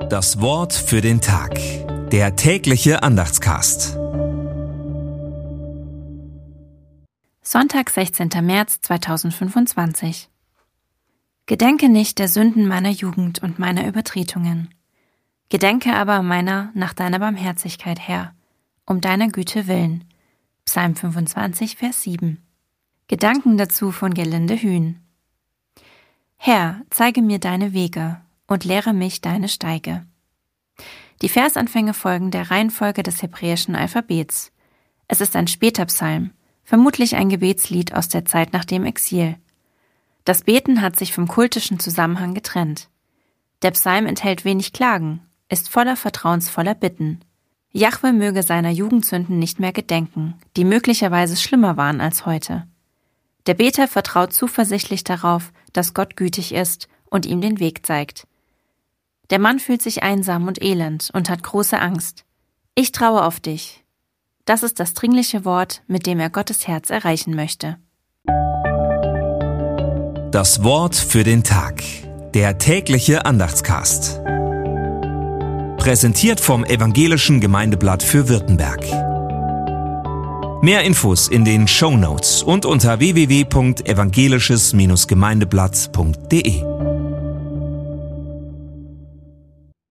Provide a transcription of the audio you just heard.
Das Wort für den Tag. Der tägliche Andachtscast. Sonntag, 16. März 2025. Gedenke nicht der Sünden meiner Jugend und meiner Übertretungen. Gedenke aber meiner nach deiner Barmherzigkeit, Herr, um deiner Güte willen. Psalm 25, Vers 7. Gedanken dazu von Gerlinde Hühn. Herr, zeige mir deine Wege und lehre mich deine Steige. Die Versanfänge folgen der Reihenfolge des hebräischen Alphabets. Es ist ein später Psalm, vermutlich ein Gebetslied aus der Zeit nach dem Exil. Das Beten hat sich vom kultischen Zusammenhang getrennt. Der Psalm enthält wenig Klagen, ist voller vertrauensvoller Bitten. Jahwe möge seiner Jugendsünden nicht mehr gedenken, die möglicherweise schlimmer waren als heute. Der Beter vertraut zuversichtlich darauf, dass Gott gütig ist und ihm den Weg zeigt. Der Mann fühlt sich einsam und elend und hat große Angst. Ich traue auf dich. Das ist das dringliche Wort, mit dem er Gottes Herz erreichen möchte. Das Wort für den Tag. Der tägliche Andachtscast. Präsentiert vom Evangelischen Gemeindeblatt für Württemberg. Mehr Infos in den Shownotes und unter www.evangelisches-gemeindeblatt.de.